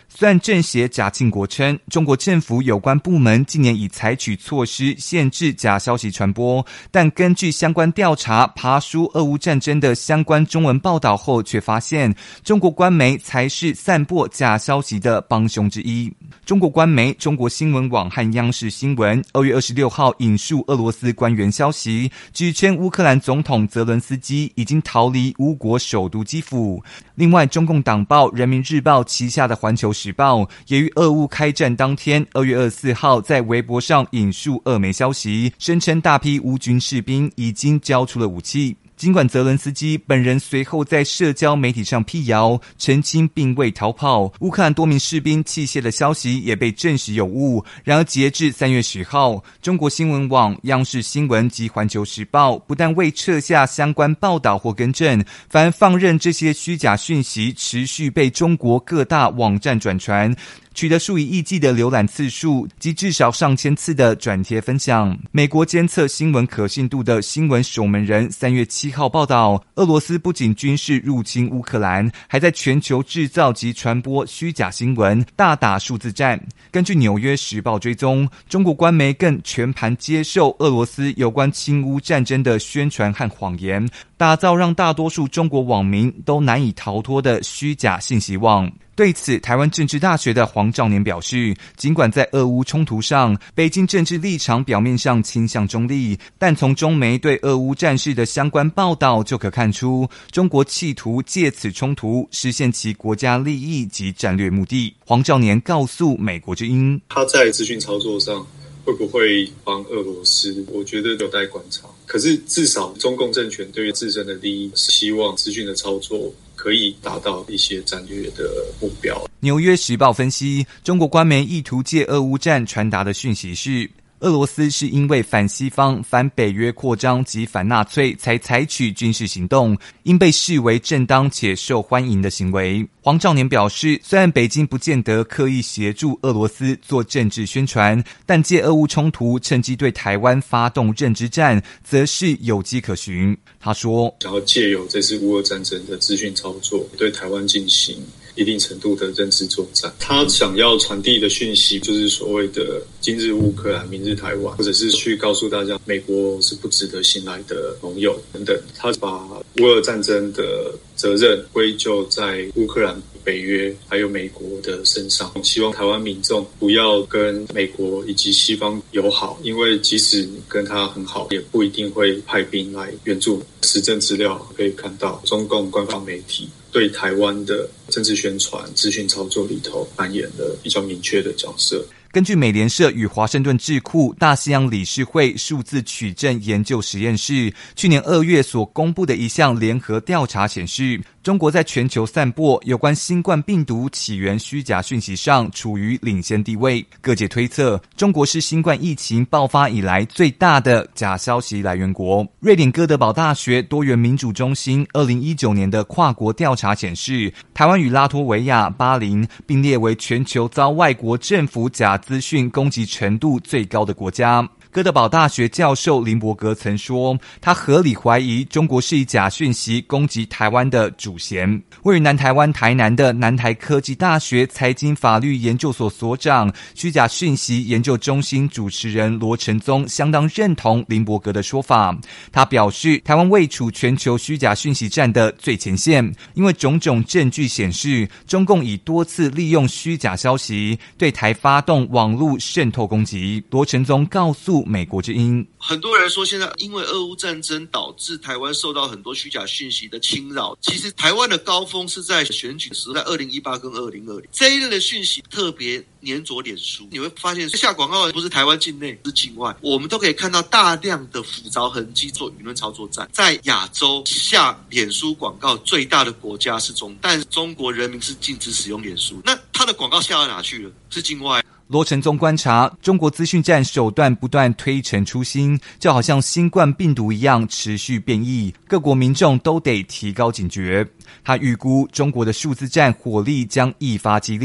[SPEAKER 10] 虽然政协贾庆国称，中国政府有关部门近年已采取措施限制假消息传播，但根据相关调查，爬梳俄乌战争的相关中文报道后，却发现中国官媒才是散播假消息的帮凶之一。中国官媒中国新闻网和央视新闻2月26号引述俄罗斯官员消息，指称乌克兰总统泽伦斯基已经逃离乌国首都基辅。另外，中共党报人民日报旗下的环球时报也于俄乌开战当天2月24号在微博上引述俄媒消息，声称大批乌军士兵已经交出了武器。尽管泽伦斯基本人随后在社交媒体上辟谣，澄清并未逃跑，乌克兰多名士兵弃械的消息也被证实有误。然而截至3月10号，中国新闻网、央视新闻及环球时报不但未撤下相关报道或更正，反而放任这些虚假讯息持续被中国各大网站转传，取得数以亿计的浏览次数及至少上千次的转贴分享。美国监测新闻可信度的新闻守门人3月7号报道，俄罗斯不仅军事入侵乌克兰，还在全球制造及传播虚假新闻，大打数字战。根据纽约时报追踪，中国官媒更全盘接受俄罗斯有关侵乌战争的宣传和谎言，打造让大多数中国网民都难以逃脱的虚假信息网。对此，台湾政治大学的黄兆年表示，尽管在俄乌冲突上，北京政治立场表面上倾向中立，但从中媒对俄乌战事的相关报道就可看出，中国企图借此冲突实现其国家利益及战略目的。黄兆年告诉美国之音，
[SPEAKER 5] 他在资讯操作上会不会帮俄罗斯，我觉得有待观察。可是至少中共政权对于自身的利益，希望资讯的操作可以达到一些战略的目标。
[SPEAKER 10] 纽约时报分析，中国官媒意图借俄乌战传达的讯息是，俄罗斯是因为反西方、反北约扩张及反纳粹才采取军事行动，应被视为正当且受欢迎的行为。黄兆年表示，虽然北京不见得刻意协助俄罗斯做政治宣传，但借俄乌冲突趁机对台湾发动认知战，则是有迹可循。他说，
[SPEAKER 5] 想要借由这次乌俄战争的资讯操作，对台湾进行一定程度的认知作战。他想要传递的讯息就是所谓的今日乌克兰，明日台湾，或者是去告诉大家美国是不值得信赖的盟友等等。他把乌俄战争的责任归咎在乌克兰、北约还有美国的身上，希望台湾民众不要跟美国以及西方友好，因为即使你跟他很好，也不一定会派兵来援助。实证资料可以看到，中共官方媒体对台湾的政治宣传、资讯操作里头扮演了比较明确的角色。
[SPEAKER 10] 根据美联社与华盛顿智库大西洋理事会数字取证研究实验室去年2月所公布的一项联合调查显示，中国在全球散播有关新冠病毒起源虚假讯息上处于领先地位。各界推测，中国是新冠疫情爆发以来最大的假消息来源国。瑞典哥德堡大学多元民主中心2019年的跨国调查显示，台湾与拉脱维亚、巴林并列为全球遭外国政府假资讯攻击程度最高的国家。哥德堡大学教授林伯格曾说，他合理怀疑中国是以假讯息攻击台湾的主嫌。位于南台湾台南的南台科技大学财经法律研究所所长、虚假讯息研究中心主持人罗承宗相当认同林伯格的说法。他表示，台湾位处全球虚假讯息战的最前线，因为种种证据显示，中共已多次利用虚假消息对台发动网络渗透攻击。罗承宗告诉美国之音，
[SPEAKER 12] 很多人说现在因为俄乌战争导致台湾受到很多虚假讯息的侵扰，其实台湾的高峰是在选举时，在2018跟2020这一类的讯息特别黏着脸书，你会发现下广告不是台湾境内是境外，我们都可以看到大量的复杂痕迹做舆论操作战。在亚洲下脸书广告最大的国家是中国，但中国人民是禁止使用脸书，那它的广告下到哪去了？是境外。
[SPEAKER 10] 罗承宗观察，中国资讯战手段不断推陈出新，就好像新冠病毒一样持续变异，各国民众都得提高警觉。他预估中国的数字战火力将愈发激烈。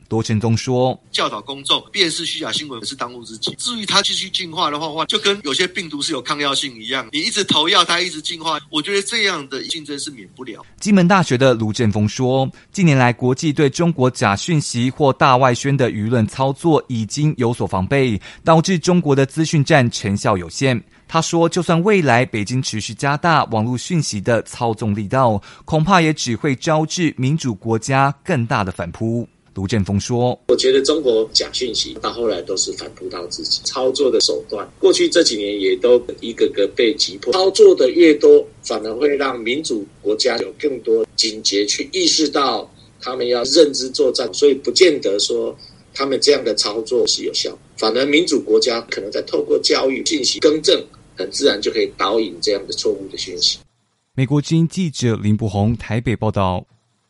[SPEAKER 10] 罗承宗说，
[SPEAKER 12] 教导公众辨识虚假新闻是当务之急。至于它继续进化的话，就跟有些病毒是有抗药性一样，你一直投药它一直进化，我觉得这样的竞争是免不了。
[SPEAKER 10] 金门大学的卢振峰说，近年来国际对中国假讯息或大外宣的舆论操作已经有所防备，导致中国的资讯战成效有限。他说，就算未来北京持续加大网络讯息的操纵力道，恐怕也只会招致民主国家更大的反扑。卢振峰说，
[SPEAKER 11] 我觉得中国假讯息到后来都是反扑到自己，操作的手段过去这几年也都一个个被击破，操作的越多，反而会让民主国家有更多警觉去意识到他们要认知作战，所以不见得说他们这样的操作是有效，反而民主国家可能在透过教育信息更正，很自然就可以导引这样的错误的讯息。
[SPEAKER 10] 美国之音记者林柏宏台北报道。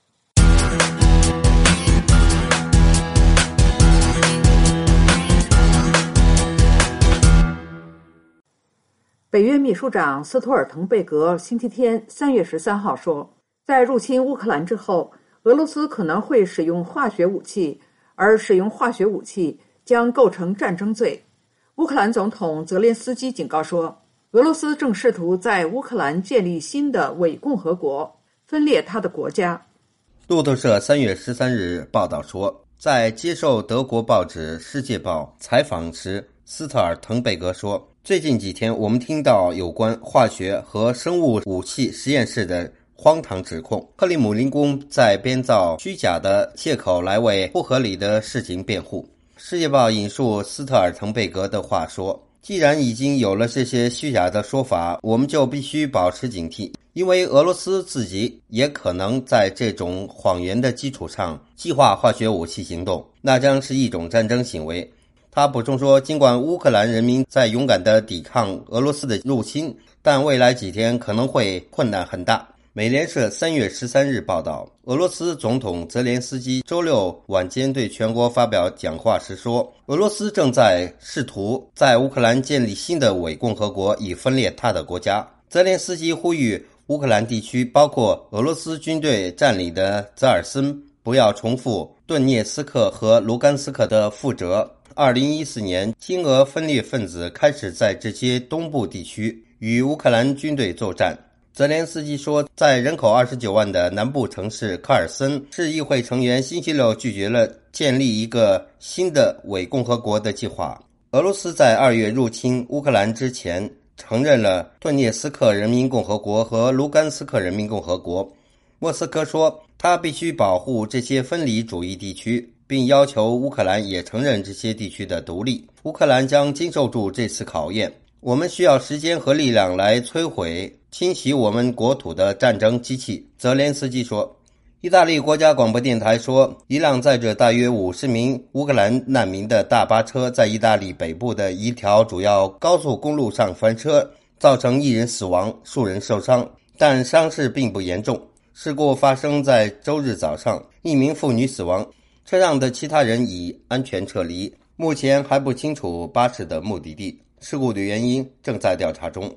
[SPEAKER 3] 北约秘书长斯托尔滕贝格星期天3月13号说，在入侵乌克兰之后，俄罗斯可能会使用化学武器，而使用化学武器将构成战争罪。乌克兰总统泽连斯基警告说，俄罗斯正试图在乌克兰建立新的伪共和国，分裂他的国家。
[SPEAKER 13] 路透社3月13日报道说，在接受德国报纸《世界报》采访时，斯特尔滕贝格说，最近几天我们听到有关化学和生物武器实验室的荒唐指控，克里姆林宫在编造虚假的借口来为不合理的事情辩护。世界报引述斯特尔滕贝格的话说，既然已经有了这些虚假的说法，我们就必须保持警惕，因为俄罗斯自己也可能在这种谎言的基础上计划化学武器行动，那将是一种战争行为。他补充说，尽管乌克兰人民在勇敢地抵抗俄罗斯的入侵，但未来几天可能会困难很大。美联社3月13日报道，俄罗斯总统泽连斯基周六晚间对全国发表讲话时说，俄罗斯正在试图在乌克兰建立新的伪共和国，以分裂他的国家。泽连斯基呼吁乌克兰地区，包括俄罗斯军队占领的泽尔森，不要重复顿涅斯克和卢甘斯克的覆辙。2014年，亲俄分裂分子开始在这些东部地区与乌克兰军队作战。泽连斯基说，在人口29万的南部城市科尔森，市议会成员星期六拒绝了建立一个新的伪共和国的计划。俄罗斯在2月入侵乌克兰之前，承认了顿涅斯克人民共和国和卢甘斯克人民共和国。莫斯科说，他必须保护这些分离主义地区，并要求乌克兰也承认这些地区的独立。乌克兰将经受住这次考验，我们需要时间和力量来摧毁侵袭我们国土的战争机器，泽连斯基说。意大利国家广播电台说，一辆载着大约50名乌克兰难民的大巴车在意大利北部的一条主要高速公路上翻车，造成1人死亡，数人受伤，但伤势并不严重。事故发生在周日早上，1名妇女死亡，车上的其他人已安全撤离。目前还不清楚巴士的目的地，事故的原因正在调查中。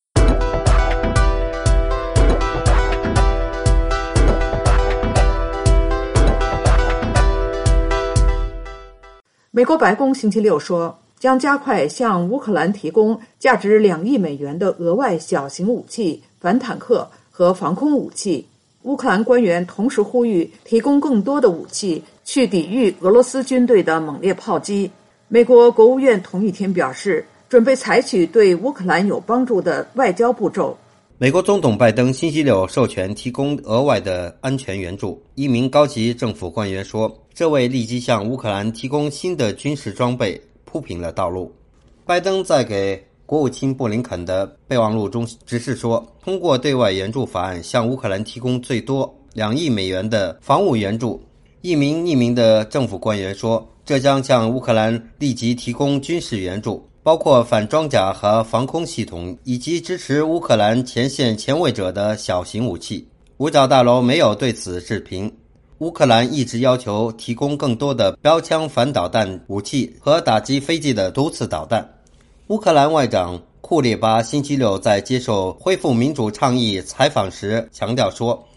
[SPEAKER 3] 美国白宫星期六说，将加快向乌克兰提供价值2亿美元的额外小型武器、反坦克和防空武器。乌克兰官员同时呼吁提供更多的武器去抵御俄罗斯军队的猛烈炮击。美国国务院同一天表示，准备采取对乌克兰有帮助的外交步骤。
[SPEAKER 13] 美国总统拜登星期六授权提供额外的安全援助。一名高级政府官员说，这为立即向乌克兰提供新的军事装备铺平了道路。拜登在给国务卿布林肯的备忘录中指示说，通过对外援助法案向乌克兰提供最多2亿美元的防务援助。一名匿名的政府官员说，这将向乌克兰立即提供军事援助，包括反装甲和防空系统，以及支持乌克兰前线前卫者的小型武器。五角大楼没有对此置评。乌克兰一直要求提供更多的标枪反导弹武器和打击飞机的毒刺导弹。乌克兰外长库列巴星期六在接受恢复民主倡议采访时强调说，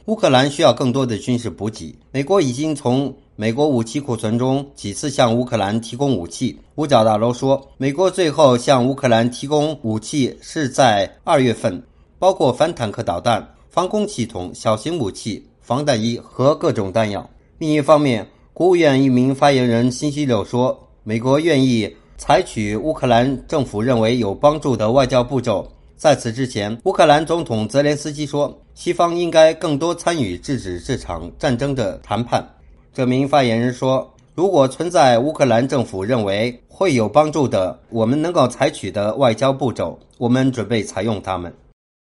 [SPEAKER 13] 乌克兰需要更多的军事补给。美国已经从美国武器库存中几次向乌克兰提供武器。五角大楼说，美国最后向乌克兰提供武器是在2月份，包括反坦克导弹、防空系统、小型武器、防弹衣和各种弹药。另一方面，国务院一名发言人星期六说，美国愿意采取乌克兰政府认为有帮助的外交步骤。在此之前，乌克兰总统泽连斯基说，西方应该更多参与制止这场战争的谈判。这名发言人说，如果存在乌克兰政府认为会有帮助的我们能够采取的外交步骤，我们准备采用它们。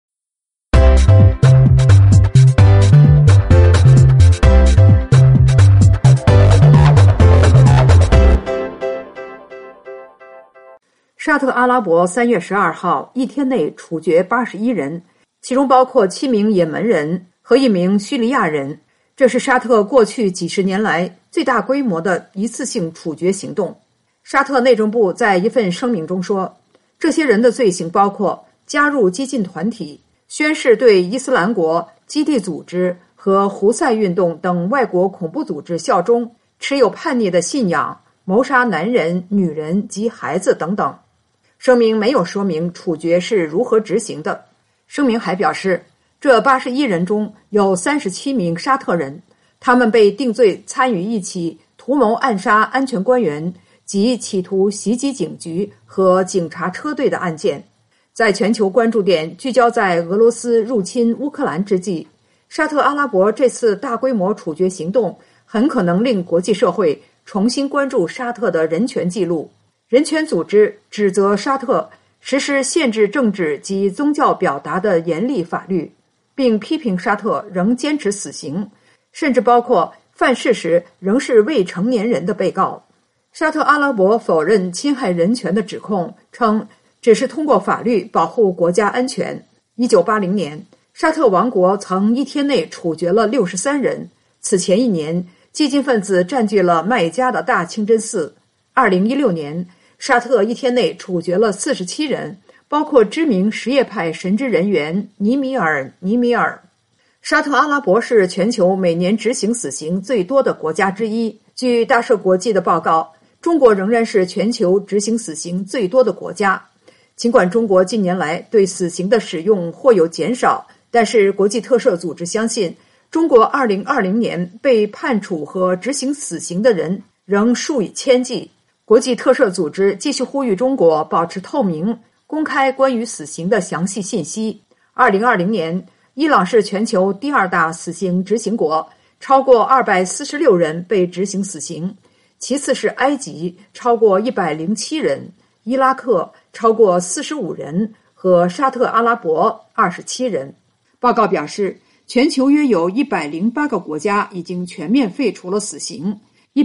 [SPEAKER 3] 沙特阿拉伯3月12号一天内处决81人，其中包括7名也门人和1名叙利亚人。这是沙特过去几十年来最大规模的一次性处决行动。沙特内政部在一份声明中说，这些人的罪行包括加入激进团体、宣誓对伊斯兰国、基地组织和胡塞运动等外国恐怖组织效忠、持有叛逆的信仰、谋杀男人、女人及孩子等等。声明没有说明处决是如何执行的。声明还表示，这81人中有37名沙特人，他们被定罪参与一起图谋暗杀安全官员及企图袭击警局和警察车队的案件。在全球关注点聚焦在俄罗斯入侵乌克兰之际，沙特阿拉伯这次大规模处决行动很可能令国际社会重新关注沙特的人权记录。人权组织指责沙特实施限制政治及宗教表达的严厉法律，并批评沙特仍坚持死刑，甚至包括犯事时仍是未成年人的被告。沙特阿拉伯否认侵害人权的指控，称只是通过法律保护国家安全。1980年，沙特王国曾一天内处决了63人。此前一年，激进分子占据了麦加的大清真寺。2016年，沙特一天内处决了47人，包括知名什叶派神职人员尼米尔。沙特阿拉伯是全球每年执行死刑最多的国家之一。据大赦国际的报告，中国仍然是全球执行死刑最多的国家。尽管中国近年来对死刑的使用或有减少，但是国际特赦组织相信，中国2020年被判处和执行死刑的人仍数以千计。国际特赦组织继续呼吁中国保持透明，公开关于死刑的详细信息。2020年，伊朗是全球第2大死刑执行国，超过246人被执行死刑，其次是埃及，超过107人，伊拉克超过45人和沙特阿拉伯27人。报告表示，全球约有108个国家已经全面废除了死刑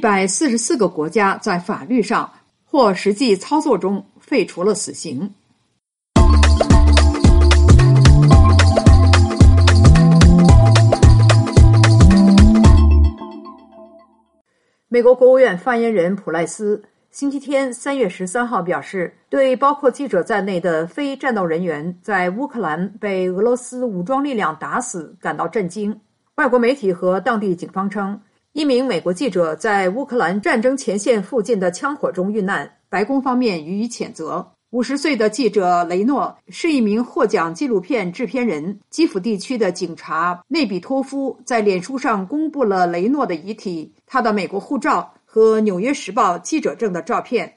[SPEAKER 3] ，144个国家在法律上或实际操作中废除了死刑。美国国务院发言人普赖斯星期天3月13号表示，对包括记者在内的非战斗人员在乌克兰被俄罗斯武装力量打死感到震惊。外国媒体和当地警方称，一名美国记者在乌克兰战争前线附近的枪火中遇难，白宫方面予以谴责。50岁的记者雷诺是一名获奖纪录片制片人。基辅地区的警察内比托夫在脸书上公布了雷诺的遗体、他的美国护照和《纽约时报》记者证的照片。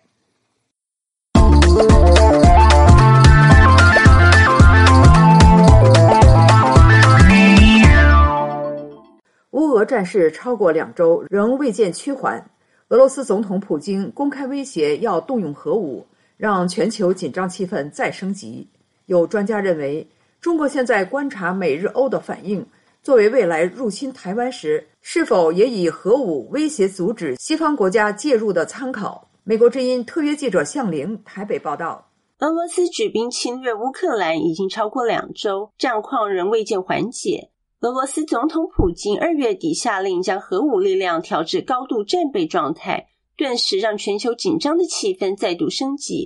[SPEAKER 3] 乌俄战事超过2周，仍未见趋缓。俄罗斯总统普京公开威胁要动用核武，让全球紧张气氛再升级。有专家认为，中国现在观察美日欧的反应，作为未来入侵台湾时是否也以核武威胁阻止西方国家介入的参考。美国之音特约记者向玲台北报道。
[SPEAKER 14] 俄罗斯举兵侵略乌克兰已经超过2周，战况仍未见缓解。俄罗斯总统普京2月底下令将核武力量调至高度战备状态，顿时让全球紧张的气氛再度升级。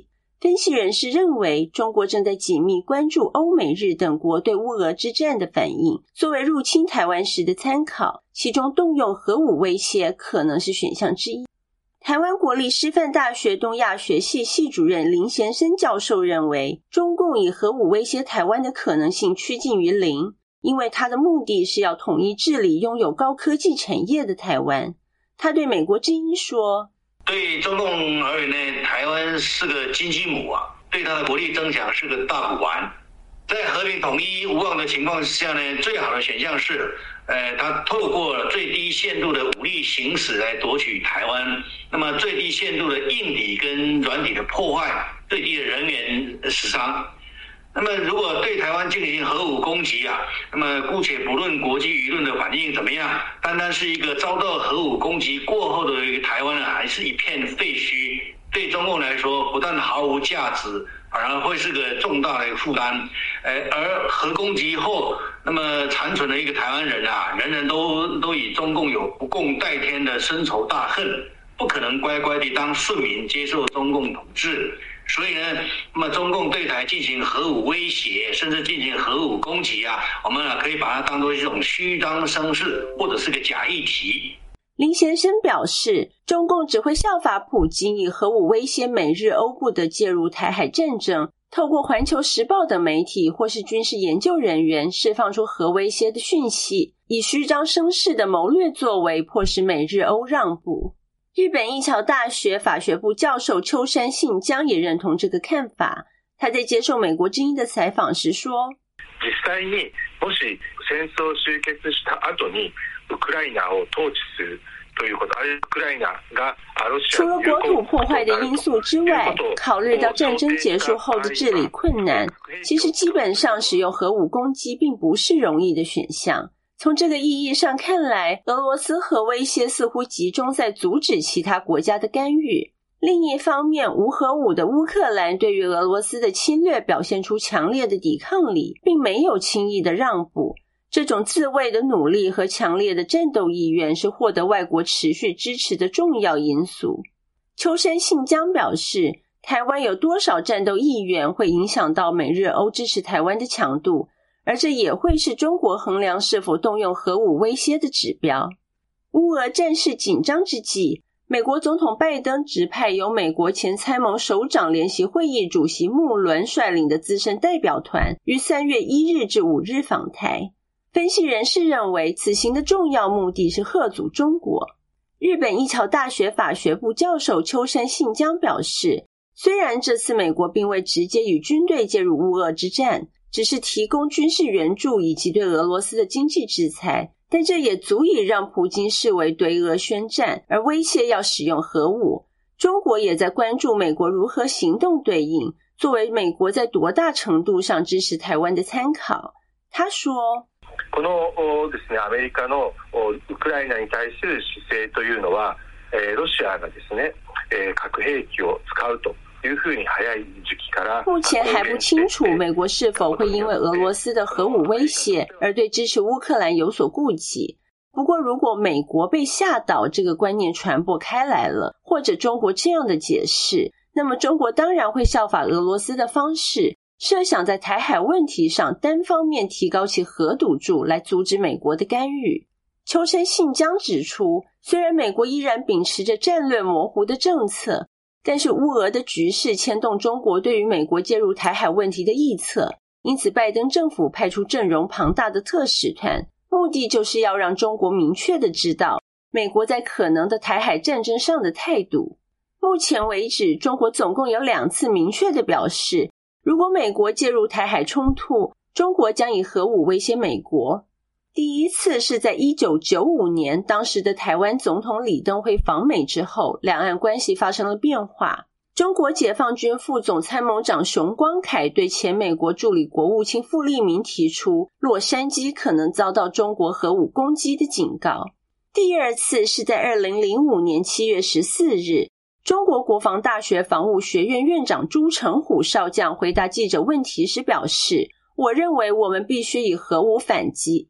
[SPEAKER 14] 分析人士认为，中国正在紧密关注欧美日等国对乌俄之战的反应，作为入侵台湾时的参考，其中动用核武威胁可能是选项之一。台湾国立师范大学东亚学系系主任林贤生教授认为，中共以核武威胁台湾的可能性趋近于零，因为他的目的是要统一治理拥有高科技产业的台湾。他对美国之音说，
[SPEAKER 15] 对中共而言呢，台湾是个金鸡母啊，对它的国力增强是个大补丸。在和平统一无望的情况下呢，最好的选项是他透过最低限度的武力行使来夺取台湾，那么最低限度的硬体跟软体的破坏，最低的人员死伤。那么如果对台湾进行核武攻击啊，那么姑且不论国际舆论的反应怎么样，单单是一个遭到核武攻击过后的一个台湾还是一片废墟，对中共来说不但毫无价值，反而会是个重大的负担。而核攻击后，那么残存的一个台湾人啊，人人都与中共有不共戴天的深仇大恨，不可能乖乖地当顺民接受中共统治。所以呢，那么中共对台进行核武威胁，甚至进行核武攻击啊，我们可以把它当作一种虚张声势，或者是个假议题。
[SPEAKER 14] 林先生表示，中共只会效法普京以核武威胁美日欧不得介入台海战争，透过环球时报等媒体或是军事研究人员释放出核威胁的讯息，以虚张声势的谋略作为迫使美日欧让步。日本一桥大学法学部教授秋山信江也认同这个看法。他在接受美国之音的采访时说，
[SPEAKER 16] 実際にもし戦争終結した後にウクライナを統治するということ、ウクライナがロシア
[SPEAKER 14] 除了国土破坏的因素之外，考虑到战争结束后的治理困难，其实基本上使用核武攻击并不是容易的选项。从这个意义上看来，俄罗斯核威胁似乎集中在阻止其他国家的干预。另一方面，无核武的乌克兰对于俄罗斯的侵略表现出强烈的抵抗力，并没有轻易的让步。这种自卫的努力和强烈的战斗意愿是获得外国持续支持的重要因素。秋山信江表示，台湾有多少战斗意愿会影响到美日欧支持台湾的强度，而这也会是中国衡量是否动用核武威胁的指标。乌俄战事紧张之际，美国总统拜登指派由美国前参谋首长联席会议主席穆伦率领的资深代表团于3月1日至5日访台。分析人士认为，此行的重要目的是吓阻中国。日本一桥大学法学部教授秋山信江表示，虽然这次美国并未直接与军队介入乌俄之战，只是提供军事援助以及对俄罗斯的经济制裁，但这也足以让普京视为对俄宣战，而威胁要使用核武。中国也在关注美国如何行动对应，作为美国在多大程度上支持台湾的参考。他说，
[SPEAKER 16] このですね、アメリカのウクライナに対する姿勢というのは、ロシアがですね、核兵器を使うというふうに早い時期から。
[SPEAKER 14] 目前还不清楚美国是否会因为俄罗斯的核武威胁而对支持乌克兰有所顾忌。不过如果美国被吓倒这个观念传播开来了，或者中国这样的解释，那么中国当然会效法俄罗斯的方式，设想在台海问题上单方面提高其核赌注来阻止美国的干预。秋山信江指出，虽然美国依然秉持着战略模糊的政策，但是乌俄的局势牵动中国对于美国介入台海问题的臆测，因此拜登政府派出阵容庞大的特使团，目的就是要让中国明确地知道美国在可能的台海战争上的态度。目前为止，中国总共有2次明确地表示，如果美国介入台海冲突，中国将以核武威胁美国。第一次是在1995年，当时的台湾总统李登辉访美之后，两岸关系发生了变化。中国解放军副总参谋长熊光凯对前美国助理国务卿傅立明提出洛杉矶可能遭到中国核武攻击的警告。第二次是在2005年7月14日，中国国防大学防务学院院长朱成虎少将回答记者问题时表示，我认为我们必须以核武反击。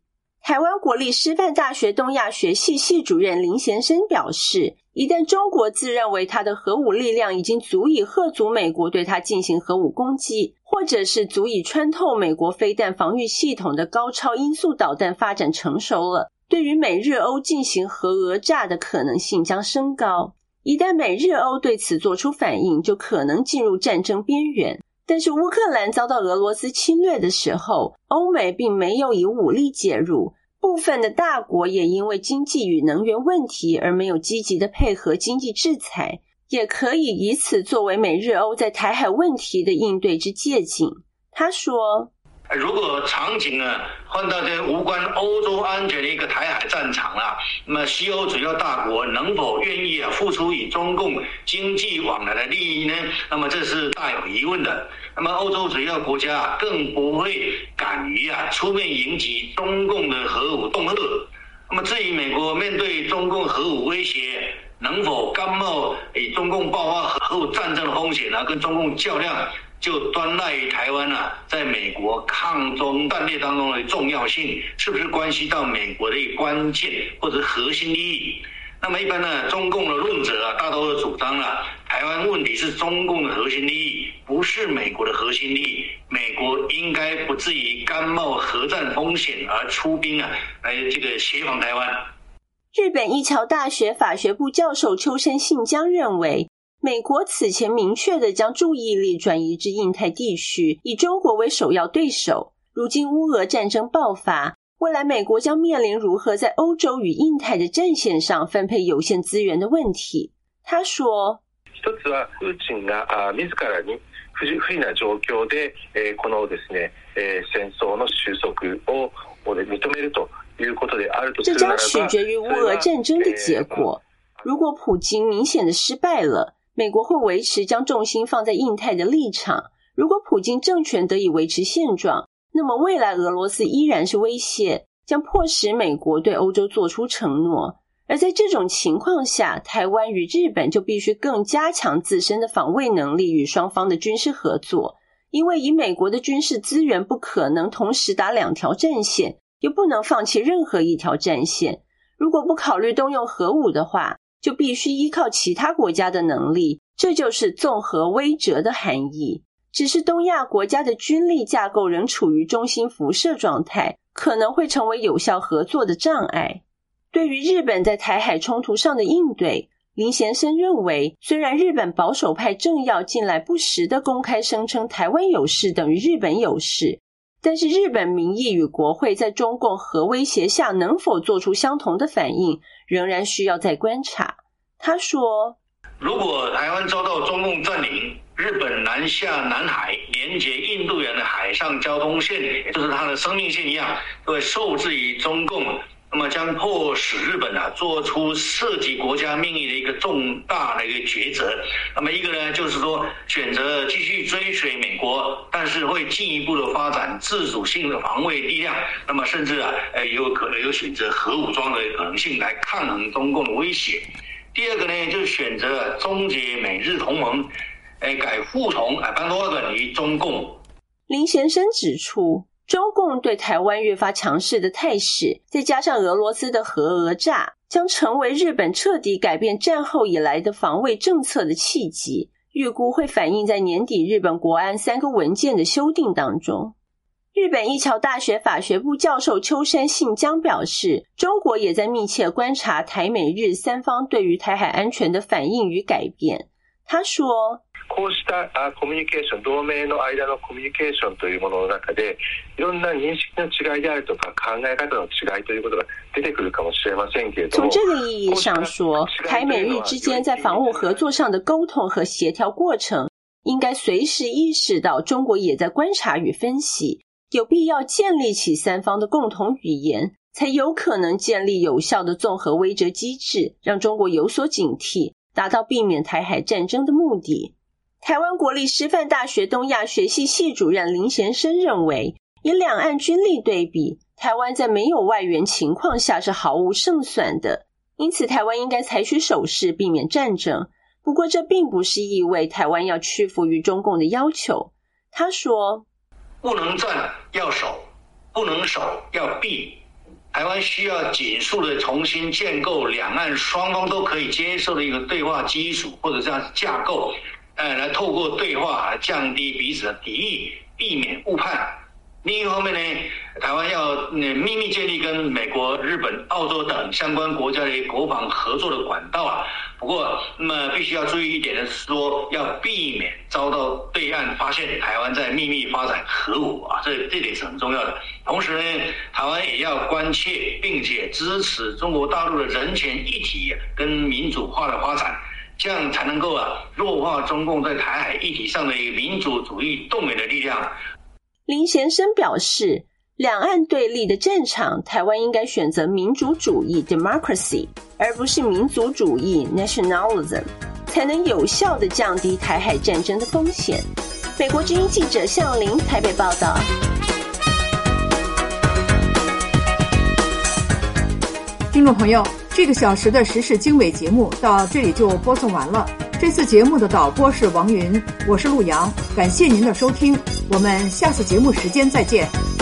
[SPEAKER 14] 台湾国立师范大学东亚学系系主任林贤生表示，一旦中国自认为它的核武力量已经足以吓阻美国对它进行核武攻击，或者是足以穿透美国飞弹防御系统的高超音速导弹发展成熟了，对于美日欧进行核讹诈的可能性将升高。一旦美日欧对此做出反应，就可能进入战争边缘。但是乌克兰遭到俄罗斯侵略的时候，欧美并没有以武力介入，部分的大国也因为经济与能源问题而没有积极的配合经济制裁，也可以以此作为美日欧在台海问题的应对之借鉴。他说，
[SPEAKER 15] 如果场景呢换到这无关欧洲安全的一个台海战场啊，那么西欧主要大国能否愿意付出与中共经济往来的利益呢？那么这是大有疑问的。那么欧洲主要国家更不会敢于出面迎击中共的核武恫吓。那么至于美国面对中共核武威胁，能否甘冒与中共爆发核武战争的风险跟中共较量，就端赖于台湾在美国抗中战略当中的重要性，是不是关系到美国的关键或者核心利益？那么一般中共的论者大多都主张台湾问题是中共的核心利益，不是美国的核心利益。美国应该不至于甘冒核战风险而出兵来协防台湾。
[SPEAKER 14] 日本一桥大学法学部教授秋山信江认为，美国此前明确地将注意力转移至印太地区，以中国为首要对手。如今乌俄战争爆发，未来美国将面臨如何在欧洲与印太的战線上分配有限資源的問題。他說，
[SPEAKER 16] 一つはプーチンが自らに不利な状況でこのですね戦争の収束を認めるということであるとするならば，
[SPEAKER 14] 這將取決於烏俄戰爭的結果。如果普京明顯的失敗了，美國會維持將重心放在印太的立場。如果普京政權得以維持現狀，那麼未來俄羅斯依然是威脅，將迫使美國對歐洲做出承諾。而在這種情況下，台灣與日本就必須更加強自身的防衛能力與雙方的軍事合作，因為以美國的軍事資源不可能同時打兩條戰線，又不能放棄任何一條戰線。如果不考慮動用核武的話，就必須依靠其他國家的能力，這就是綜合威懾的含義。只是東亞國家的軍力架構仍處於中心輻射狀態，可能會成為有效合作的障礙。對於日本在台海衝突上的應對，林先生認為，雖然日本保守派政要近來不時地公開聲稱台灣有事等於日本有事，但是日本民意與國會在中共核威脅下能否做出相同的反應，仍然需要再觀察。他說，
[SPEAKER 15] 如果台灣遭到中共佔領，日本南下南海，連接印度洋的海上交通線，也就是它的生命線一樣，都會受制於中共，那麼將迫使日本做出涉及國家命運的一個重大的一個抉擇。那麼一個呢，就是說選擇繼續追隨美國，但是會進一步的發展自主性的防衛力量，那麼甚至有可能有選擇核武裝的可能性來抗衡中共的威脅。第二個呢，就是選擇終結美日同盟，改服從班多根於中共。
[SPEAKER 14] 林先生指出，中共對台灣越發強勢的態勢，再加上俄羅斯的核訛詐，將成為日本徹底改變戰後以來的防衛政策的契機，預估會反映在年底日本國安3個文件的修訂當中。日本一橋大學法學部教授秋山信江表示，中國也在密切觀察台美日三方對於台海安全的反應與改變。他說，
[SPEAKER 16] こうしたコミュニケーション、同盟の間のコミュニケーションというものの中で、いろんな認識の違いであるとか考え方の違いということが出てくるかもしれませんけれども，
[SPEAKER 14] 從這個意義上說，台美日之間在防務合作上的溝通和協調過程，應該隨時意識到中國也在觀察與分析，有必要建立起三方的共同語言，才有可能建立有效的綜合威懾機制，讓中國有所警惕，達到避免台海戰爭的目的。台灣國立師範大學東亞學系系主任林賢生認為，以兩岸軍力對比，台灣在沒有外援情況下是毫無勝算的，因此台灣應該採取守勢，避免戰爭。不過這並不是意味台灣要屈服於中共的要求。他說，
[SPEAKER 15] 不能戰要守，不能守要避。 台湾需要紧速的重新建构两岸双方都可以接受的一个对话基础或者这样架构，来透过对话降低彼此的敌意，避免误判。另一方面呢，台湾要秘密建立跟美国、日本、澳洲等相关国家的国防合作的管道啊。不过，必须要注意一点的是说，要避免遭到对岸发现台湾在秘密发展核武啊，这点是很重要的。同时呢，台湾也要关切并且支持中国大陆的人权议题跟民主化的发展，这样才能够弱化中共在台海议题上的民主主义动员的力量。
[SPEAKER 14] 林贤生表示，两岸对立的战场，台湾应该选择民主主义 democracy， 而不是民族主义 nationalism， 才能有效地降低台海战争的风险。美国之音记者向林台北报道。
[SPEAKER 3] 听众朋友，这个小时的时事经纬节目到这里就播送完了。这次节目的导播是王云，我是陆阳，感谢您的收听，我们下次节目时间再见。